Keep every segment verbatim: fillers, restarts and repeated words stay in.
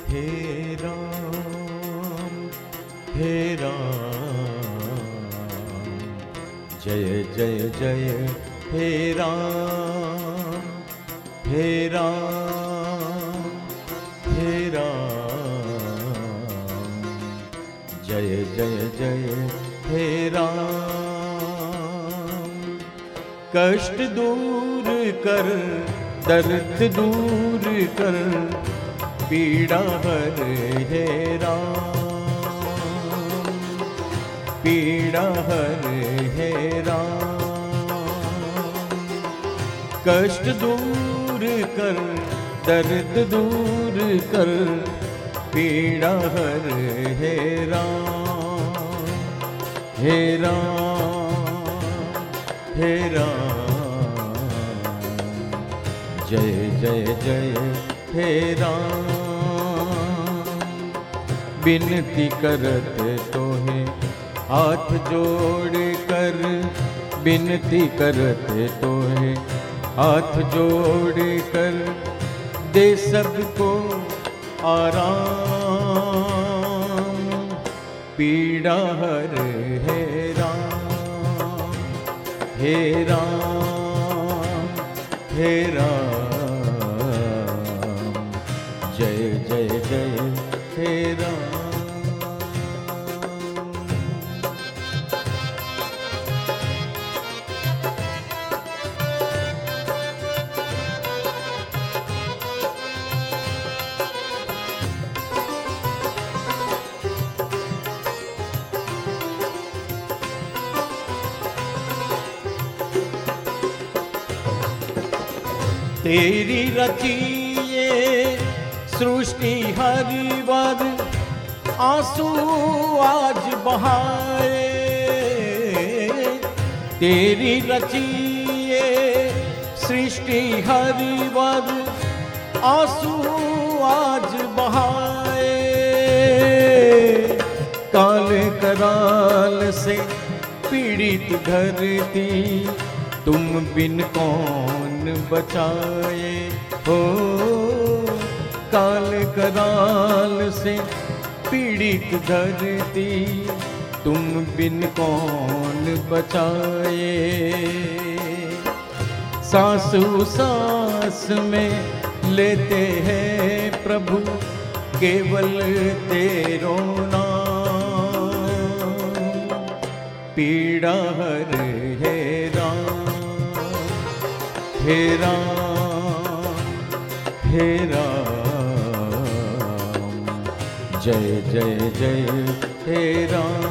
हे राम हे राम, जय जय जय हे राम हे राम हे राम, जय जय जय हे राम। कष्ट दूर कर, दर्द दूर कर, पीड़ा हर हे राम, पीड़ा हर हे राम। कष्ट दूर कर, दर्द दूर कर, पीड़ा हर हे राम, हे राम हे राम, जय जय जय हे राम। बिनती करत तोहे हाथ जोड़ कर, बिनती करत तोहे हाथ जोड़ कर, दे सबको आराम, पीड़ा हर हे राम, हे राम हे राम, जय जय जय हे राम। तेरी रची ये सृष्टि हरिवर, आंसू आज बहाए। तेरी रची ये सृष्टि हरिवर, आंसू आज बहाए। काल कराल से पीड़ित धरती, तुम बिन कौन बचाए हो। काल कराल से पीड़ित धरती, तुम बिन कौन बचाए। सांसु सांस में लेते हैं प्रभु, केवल तेरो नाम, पीड़ा हर हे हे राम हे राम, जय जय जय हे राम।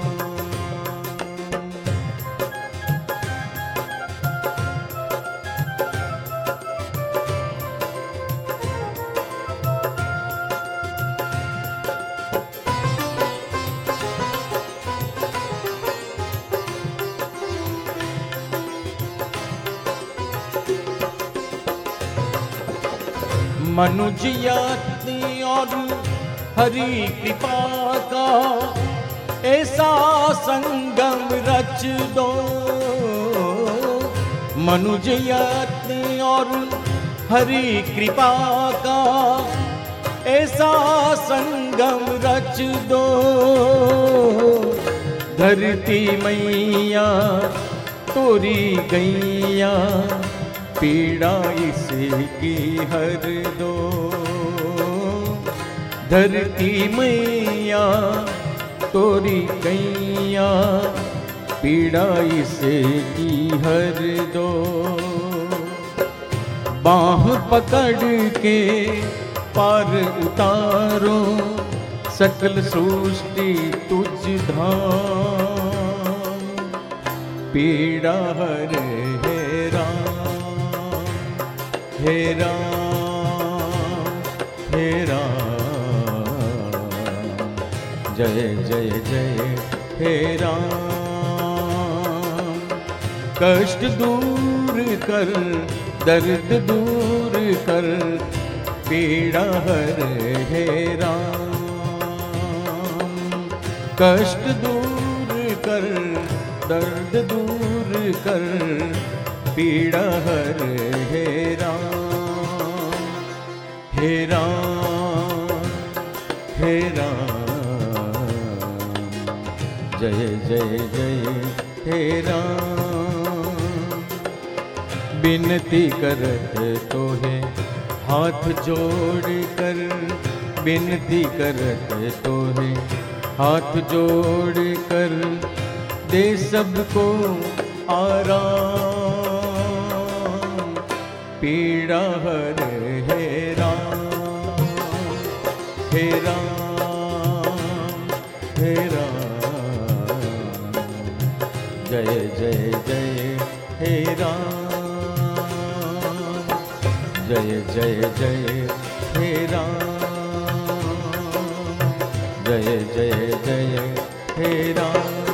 मनुज यत्न और हरि कृपा का ऐसा संगम रच दो। मनुज यत्न और हरि कृपा का ऐसा संगम रच दो। धरती मैया तोरी गैया, पीड़ा इसकी हर दो। धरती मैया तोरी गैया, पीड़ा इसकी हर दो। बाह पकड़ के पार उतारो, सकल सृष्टि तुझ धाम, पीड़ा हर हे राम हे राम हे राम, जय जय जय हे राम। कष्ट दूर कर, दर्द दूर कर, पीड़ा हर हे राम। कष्ट दूर कर, दर्द दूर कर, पीड़ा हर हे राम हे राम जय जय जय हे राम। बिनती करत तो है हाथ जोड़ कर, बिनती करत तो है हाथ जोड़ कर, दे सबको आराम, पीड़ा हर हे राम, हे राम, हे राम। जय जय जय हे राम, जय जय जय हे राम, जय जय जय हे राम।